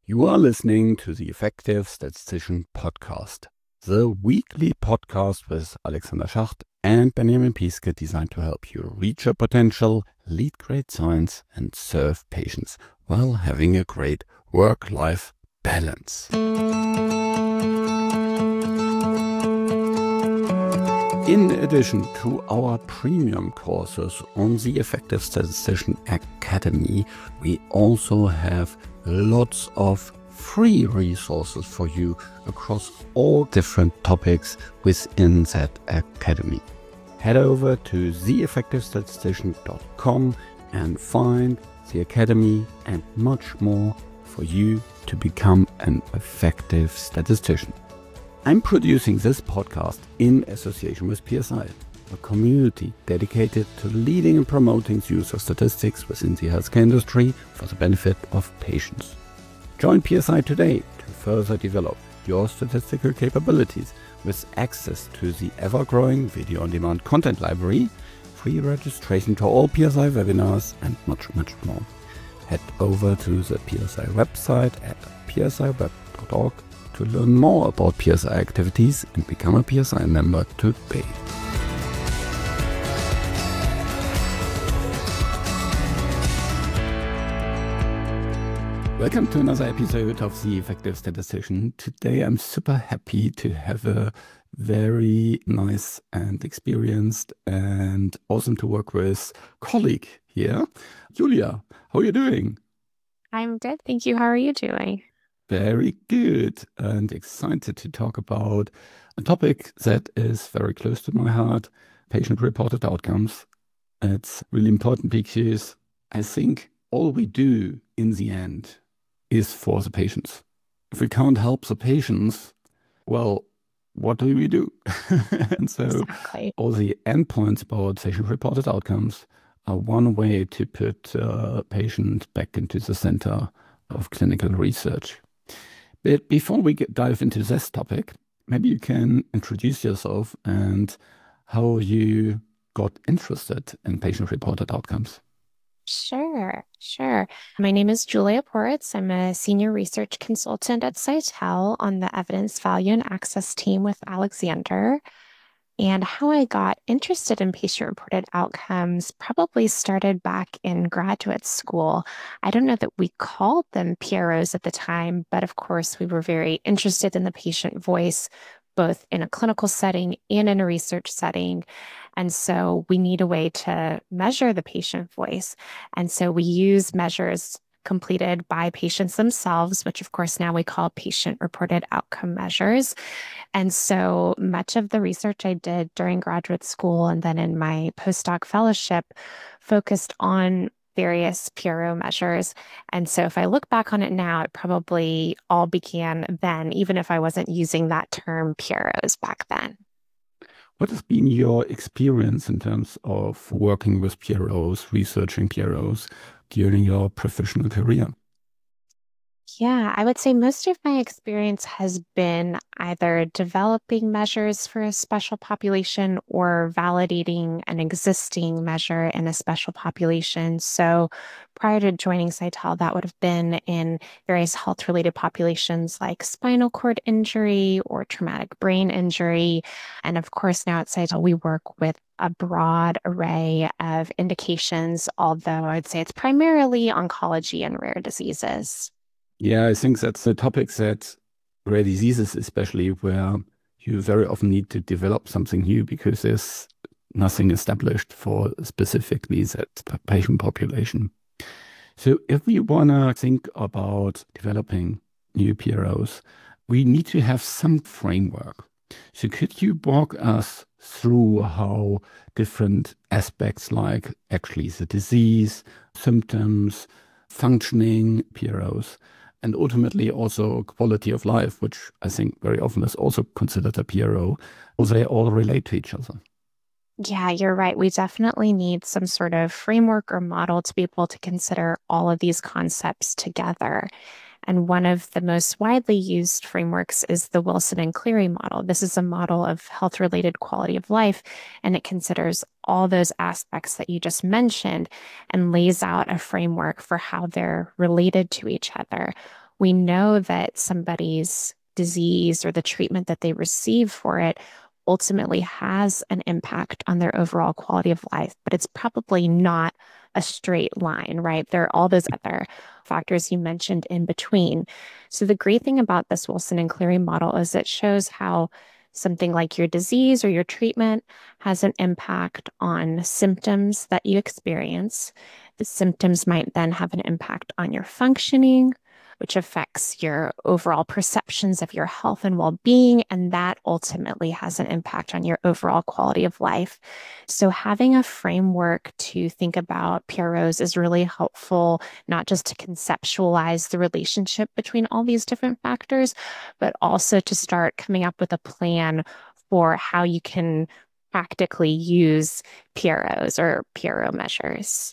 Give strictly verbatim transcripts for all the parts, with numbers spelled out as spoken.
You are listening to the Effective Statistician Podcast, the weekly podcast with Alexander Schacht and Benjamin Piske, designed to help you reach your potential, lead great science, and serve patients while having a great work-life balance. In addition to our premium courses on the Effective Statistician Academy, we also have lots of free resources for you across all different topics within that academy. Head over to the effective statistician dot com and find the academy and much more for you to become an effective statistician. I'm producing this podcast in association with P S I, a community dedicated to leading and promoting the use of statistics within the healthcare industry for the benefit of patients. Join P S I today to further develop your statistical capabilities with access to the ever-growing video-on-demand content library, free registration to all P S I webinars, and much, much more. Head over to the P S I website at p s i web dot org to learn more about P S I activities and become a P S I member today. Welcome to another episode of The Effective Statistician. Today I'm super happy to have a very nice and experienced and awesome to work with colleague here. Julia, how are you doing? I'm good, thank you. How are you doing? Very good, and excited to talk about a topic that is very close to my heart, patient-reported outcomes. It's really important because I think all we do in the end is for the patients. If we can't help the patients, well, what do we do? And so Exactly. all the endpoints about patient-reported outcomes are one way to put uh, patient back into the center of clinical research. But before we get, dive into this topic, maybe you can introduce yourself and how you got interested in patient-reported outcomes. Sure, sure. My name is Julia Poritz. I'm a senior research consultant at Cytel on the evidence value and access team with Alexander. And how I got interested in patient-reported outcomes probably started back in graduate school. I don't know that we called them P R Os at the time, but of course we were very interested in the patient voice, both in a clinical setting and in a research setting. And so we need a way to measure the patient voice. And so we use measures completed by patients themselves, which of course now we call patient-reported outcome measures. And so much of the research I did during graduate school and then in my postdoc fellowship focused on various P R O measures. And so if I look back on it now, it probably all began then, even if I wasn't using that term P R Os back then. What has been your experience in terms of working with P R Os, researching P R Os during your professional career? Yeah, I would say most of my experience has been either developing measures for a special population or validating an existing measure in a special population. So prior to joining Cytel, that would have been in various health-related populations like spinal cord injury or traumatic brain injury. And of course, now at Cytel, we work with a broad array of indications, although I'd say it's primarily oncology and rare diseases. Yeah, I think that's the topic that rare diseases, especially where you very often need to develop something new because there's nothing established for specifically that patient population. So if we want to think about developing new P R Os, we need to have some framework. So could you walk us through how different aspects like actually the disease, symptoms, functioning P R Os, and ultimately also quality of life, which I think very often is also considered a P R O, they all relate to each other? Yeah, you're right. We definitely need some sort of framework or model to be able to consider all of these concepts together. And one of the most widely used frameworks is the Wilson and Cleary model. This is a model of health-related quality of life, and it considers all those aspects that you just mentioned and lays out a framework for how they're related to each other. we know that somebody's disease or the treatment that they receive for it ultimately has an impact on their overall quality of life, but it's probably not a straight line, right? There are all those other factors you mentioned in between. So the great thing about this Wilson and Cleary model is it shows how something like your disease or your treatment has an impact on symptoms that you experience. The symptoms might then have an impact on your functioning, which affects your overall perceptions of your health and well-being, and that ultimately has an impact on your overall quality of life. So having a framework to think about P R Os is really helpful, not just to conceptualize the relationship between all these different factors, but also to start coming up with a plan for how you can practically use P R Os or P R O measures.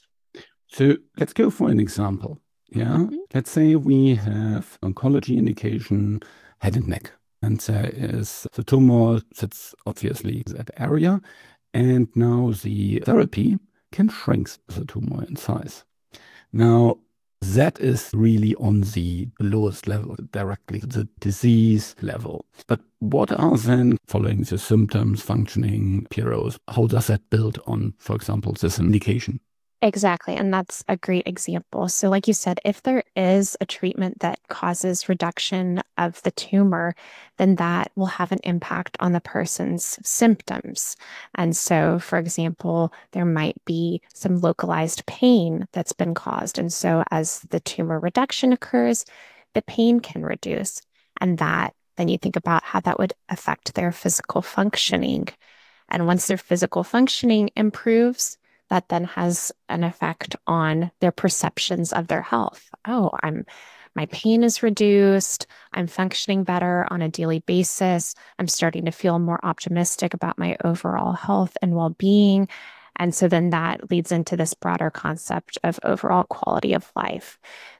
So let's go for an example. Yeah, mm-hmm. Let's say we have oncology indication, head and neck, and there is the tumor that's obviously that area, and now the therapy can shrink the tumor in size. Now, that is really on the lowest level, directly the disease level. But what are then, following the symptoms, functioning, P R Os, how does that build on, for example, this indication? Exactly. And that's a great example. So like you said, if there is a treatment that causes reduction of the tumor, then that will have an impact on the person's symptoms. And so, for example, there might be some localized pain that's been caused. And so as the tumor reduction occurs, the pain can reduce. And that, then you think about how that would affect their physical functioning. And once their physical functioning improves, that then has an effect on their perceptions of their health. Oh, I'm, my pain is reduced. I'm functioning better on a daily basis. I'm starting to feel more optimistic about my overall health and well-being. And so then that leads into this broader concept of overall quality of life.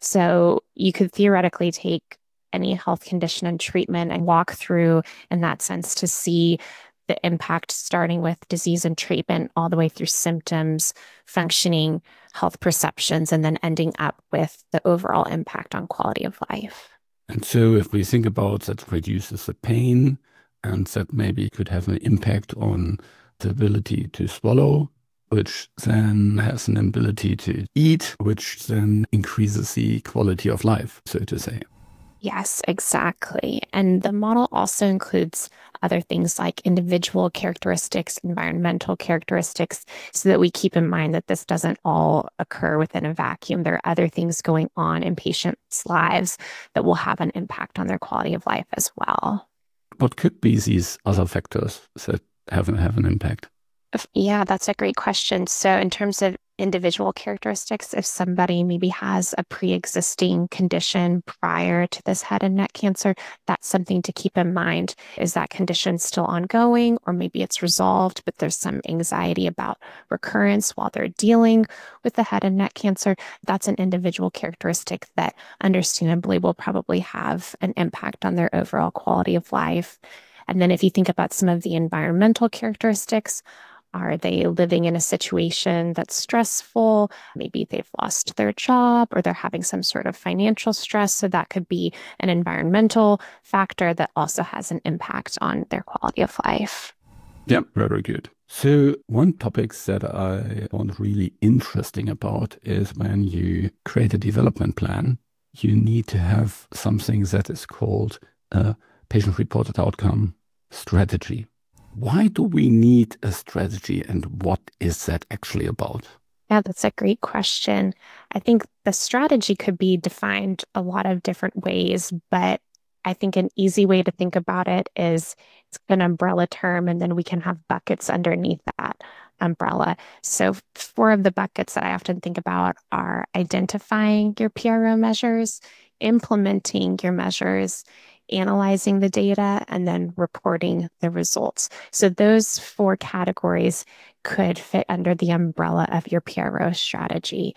So you could theoretically take any health condition and treatment and walk through in that sense to see the impact starting with disease and treatment all the way through symptoms, functioning, health perceptions, and then ending up with the overall impact on quality of life. And so if we think about that reduces the pain and that maybe could have an impact on the ability to swallow, which then has an ability to eat, which then increases the quality of life, so to say. Yes, exactly. And the model also includes other things like individual characteristics, environmental characteristics, so that we keep in mind that this doesn't all occur within a vacuum. There are other things going on in patients' lives that will have an impact on their quality of life as well. What could be these other factors that have, have an impact? Yeah, that's a great question. So in terms of individual characteristics, if somebody maybe has a pre-existing condition prior to this head and neck cancer, that's something to keep in mind. Is that condition still ongoing, or maybe it's resolved, but there's some anxiety about recurrence while they're dealing with the head and neck cancer? That's an individual characteristic that understandably will probably have an impact on their overall quality of life. And then if you think about some of the environmental characteristics, are they living in a situation that's stressful? Maybe they've lost their job or they're having some sort of financial stress. So that could be an environmental factor that also has an impact on their quality of life. Yeah, very good. So one topic that I found really interesting about is when you create a development plan, you need to have something that is called a patient-reported outcome strategy. Why do we need a strategy, and what is that actually about? Yeah, that's a great question. I think the strategy could be defined a lot of different ways, but I think an easy way to think about it is it's an umbrella term, and then we can have buckets underneath that umbrella. So four of the buckets that I often think about are identifying your P R O measures, implementing your measures, analyzing the data, and then reporting the results. So those four categories could fit under the umbrella of your P R O strategy.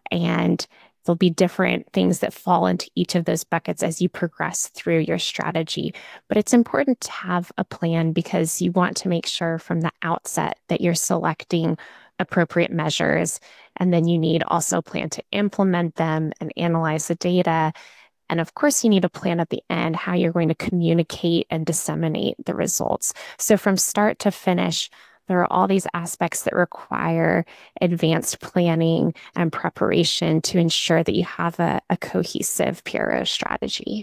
And there'll be different things that fall into each of those buckets as you progress through your strategy. But it's important to have a plan because you want to make sure from the outset that you're selecting appropriate measures. And then you need also a plan to implement them and analyze the data. And of course, you need a plan at the end, how you're going to communicate and disseminate the results. So from start to finish, there are all these aspects that require advanced planning and preparation to ensure that you have a, a cohesive P R O strategy.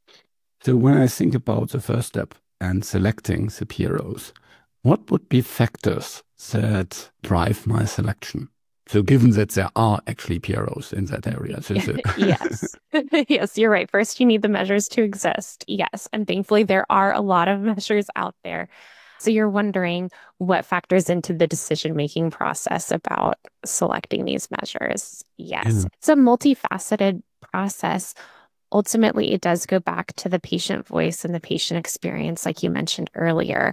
So when I think about the first step and selecting the P R Os, what would be factors that drive my selection? So given that there are actually P R Os in that area. So so yes. Yes, you're right. First, you need the measures to exist. Yes. And thankfully, there are a lot of measures out there. So you're wondering what factors into the decision-making process about selecting these measures. Yes. Yeah. It's a multifaceted process. Ultimately, it does go back to the patient voice and the patient experience, like you mentioned earlier.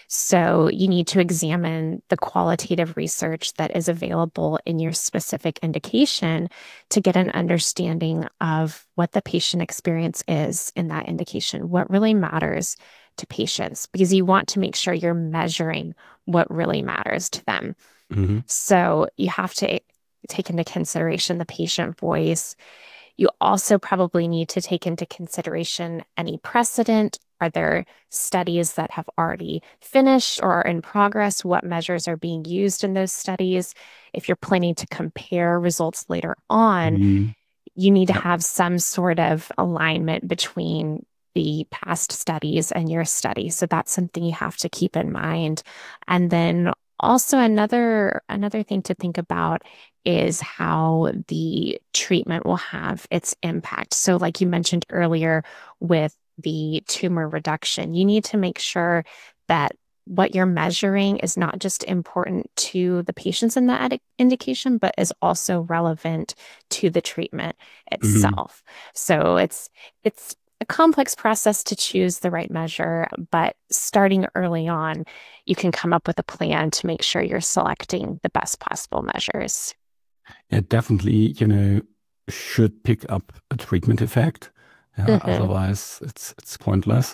So you need to examine the qualitative research that is available in your specific indication to get an understanding of what the patient experience is in that indication, what really matters to patients, because you want to make sure you're measuring what really matters to them. Mm-hmm. So you have to take into consideration the patient voice. You also probably need to take into consideration any precedent. Are there studies that have already finished or are in progress? What measures are being used in those studies? If you're planning to compare results later on, Mm-hmm. you need to have some sort of alignment between the past studies and your study. So that's something you have to keep in mind. And then also another another thing to think about is how the treatment will have its impact. So like you mentioned earlier with the tumor reduction, you need to make sure that what you're measuring is not just important to the patients in that indication, but is also relevant to the treatment itself. Mm-hmm. So it's it's a complex process to choose the right measure, but starting early on, you can come up with a plan to make sure you're selecting the best possible measures. It definitely, you know, should pick up a treatment effect. Yeah, mm-hmm. Otherwise, it's it's pointless.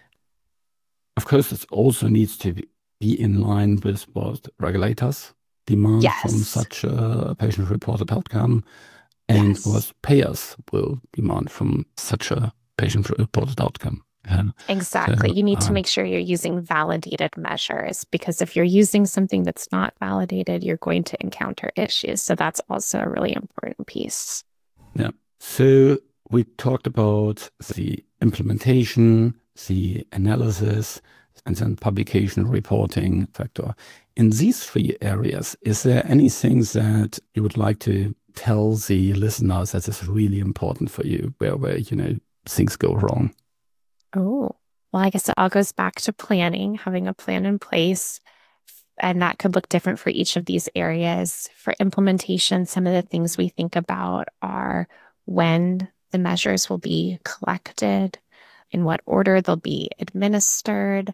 Of course, it also needs to be in line with what regulators demand yes. from such a patient-reported outcome, and yes. what payers will demand from such a patient-reported outcome. Yeah. Exactly. So, you need uh, to make sure you're using validated measures, because if you're using something that's not validated, you're going to encounter issues. So that's also a really important piece. Yeah. So we talked about the implementation, the analysis, and then publication reporting factor. In these three areas, is there anything that you would like to tell the listeners that is really important for you, where, where you know, things go wrong? Oh, well, I guess it all goes back to planning, having a plan in place. And that could look different for each of these areas. For implementation, some of the things we think about are when the measures will be collected, in what order they'll be administered,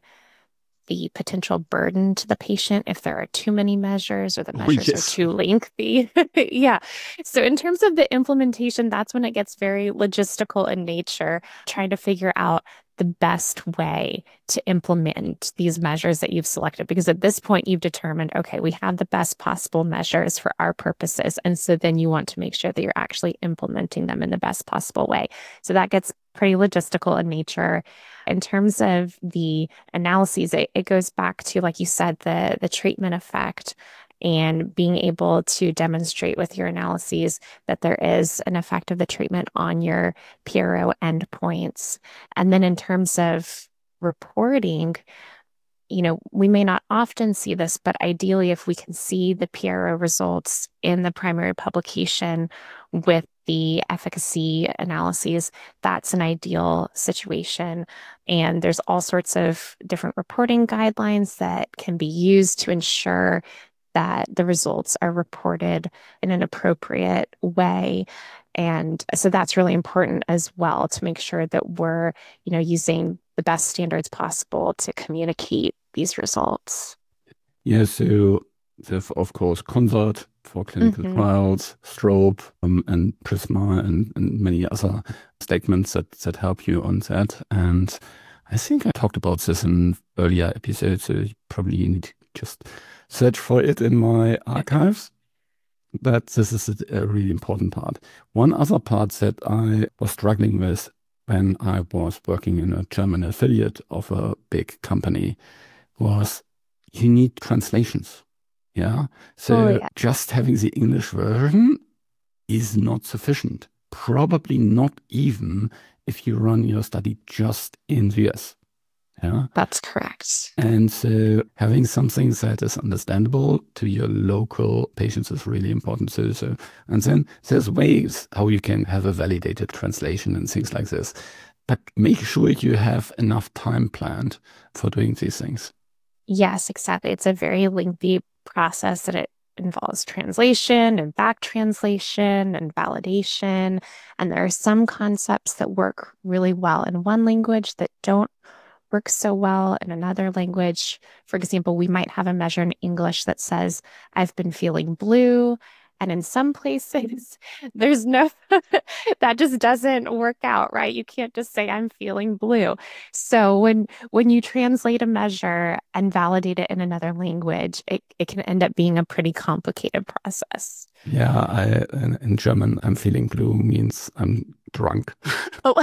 the potential burden to the patient if there are too many measures or the measures oh, yes. are too lengthy. Yeah. So in terms of the implementation, that's when it gets very logistical in nature, trying to figure out the best way to implement these measures that you've selected. Because at this point, you've determined, okay, we have the best possible measures for our purposes. And so then you want to make sure that you're actually implementing them in the best possible way. So that gets pretty logistical in nature. In terms of the analyses, it, it goes back to, like you said, the, the treatment effect and being able to demonstrate with your analyses that there is an effect of the treatment on your P R O endpoints. And then in terms of reporting, you know, we may not often see this, but ideally, if we can see the P R O results in the primary publication with the efficacy analyses, that's an ideal situation. And there's all sorts of different reporting guidelines that can be used to ensure that the results are reported in an appropriate way. And so that's really important as well, to make sure that we're, you know, using the best standards possible to communicate these results. Yeah, so there's, of course, CONSART for clinical mm-hmm. trials, STROBE, um, and PRISMA, and, and many other statements that, that help you on that. And I think I talked about this in earlier episodes, so you probably need to just search for it in my archives. that this is a, a really important part. One other part that I was struggling with when I was working in a German affiliate of a big company was you need translations. Yeah. So Oh, yeah. just having the English version is not sufficient. Probably not even if you run your study just in the U S. Yeah. That's correct. And so having something that is understandable to your local patients is really important. So, so and then there's ways how you can have a validated translation and things like this. But make sure you have enough time planned for doing these things. Yes, exactly. It's a very lengthy process that it involves translation and back translation and validation. And there are some concepts that work really well in one language that don't work so well in another language. For example, we might have a measure in English that says, I've been feeling blue. And in some places, there's no, that just doesn't work out, right? You can't just say, I'm feeling blue. So when when you translate a measure and validate it in another language, it, it can end up being a pretty complicated process. Yeah, I, in, in German, I'm feeling blue means I'm drunk. Oh,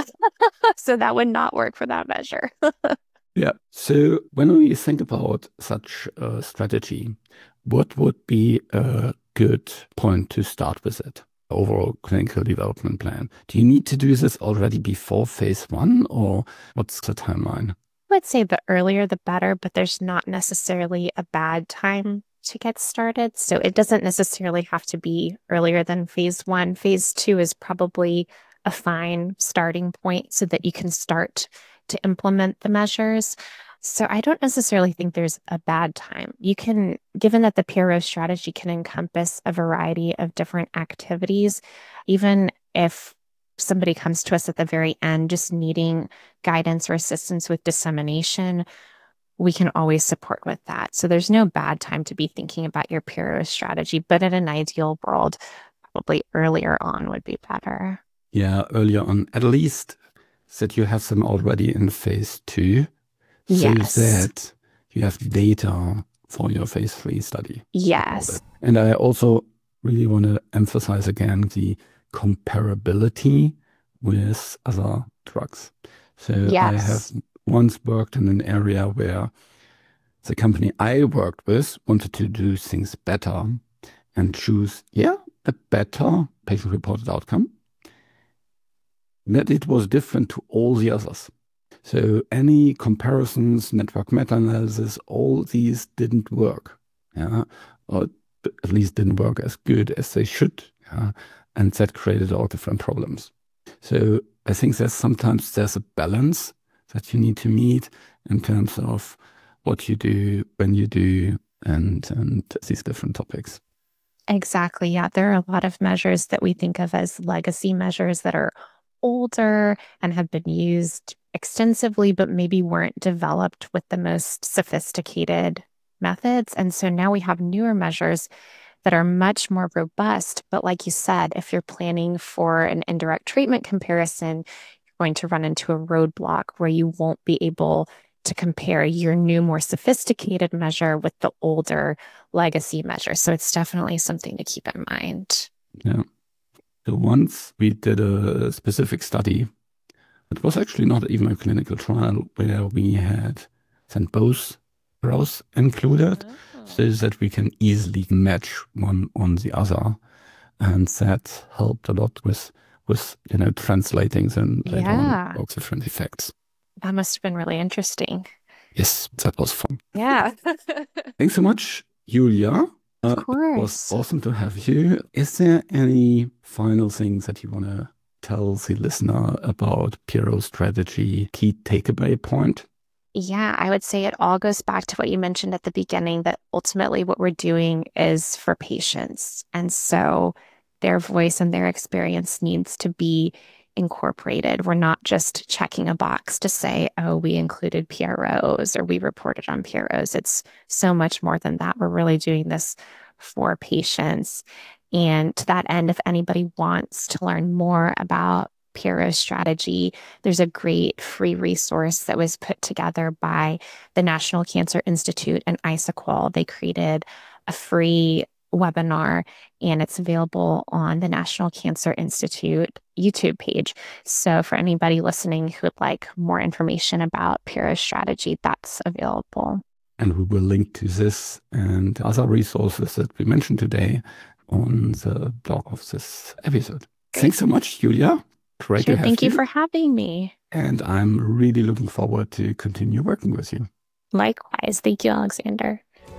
so that would not work for that measure. Yeah. So when we think about such a strategy, what would be a good point to start with it? Overall clinical development plan. Do you need to do this already before phase one, or what's the timeline? I would say the earlier the better, but there's not necessarily a bad time to get started. So it doesn't necessarily have to be earlier than phase one. Phase two is probably a fine starting point so that you can start to implement the measures. So I don't necessarily think there's a bad time. You can, given that the P R O strategy can encompass a variety of different activities, even if somebody comes to us at the very end just needing guidance or assistance with dissemination, we can always support with that. So there's no bad time to be thinking about your P R O strategy, but in an ideal world, probably earlier on would be better. Yeah, earlier on, at least that you have them already in phase two, so Yes. that you have data for your phase three study. Yes. And I also really want to emphasize again the comparability with other drugs. So Yes. I have once worked in an area where the company I worked with wanted to do things better and choose, yeah, a better patient-reported outcome, that it was different to all the others. So any comparisons, network meta-analysis, all these didn't work, yeah, or at least didn't work as good as they should, yeah, and that created all different problems. So I think there's sometimes there's a balance that you need to meet in terms of what you do, when you do, and and these different topics. Exactly. Yeah. There are a lot of measures that we think of as legacy measures that are older and have been used extensively, but maybe weren't developed with the most sophisticated methods. And so now we have newer measures that are much more robust. But like you said, if you're planning for an indirect treatment comparison, you're going to run into a roadblock where you won't be able to compare your new, more sophisticated measure with the older legacy measure. So it's definitely something to keep in mind. Yeah. So once we did a specific study, it was actually not even a clinical trial, where we had then both rows included, oh. so that we can easily match one on the other. And that helped a lot with, with you know, translating them later Yeah. on all different effects. That must have been really interesting. Yes, that was fun. Yeah. Thanks so much, Julia. Of course. It was awesome to have you. Is there any final things that you want to tell the listener about P R O strategy, key takeaway point? Yeah, I would say it all goes back to what you mentioned at the beginning, that ultimately what we're doing is for patients. And so their voice and their experience needs to be incorporated. We're not just checking a box to say, oh, we included P R Os or we reported on P R Os. It's so much more than that. We're really doing this for patients. And to that end, if anybody wants to learn more about P R O strategy, there's a great free resource that was put together by the National Cancer Institute and ISAQOL. They created a free webinar, and it's available on the National Cancer Institute YouTube page. So for anybody listening who would like more information about Pira's strategy, that's available. And we will link to this and other resources that we mentioned today on the blog of this episode. Great. Thanks so much, Julia. Great sure, to have thank you. you for having me. And I'm really looking forward to continue working with you. Likewise. Thank you, Alexander.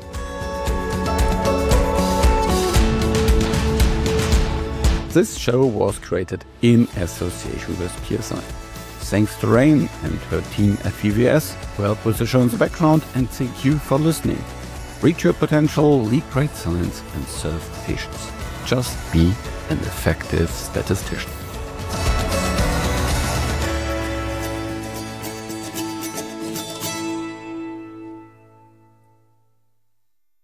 This show was created in association with P S I. Thanks to Rain and her team at V V S who helped with the show in the background, and thank you for listening. Reach your potential, lead great science, and serve patients. Just be an effective statistician.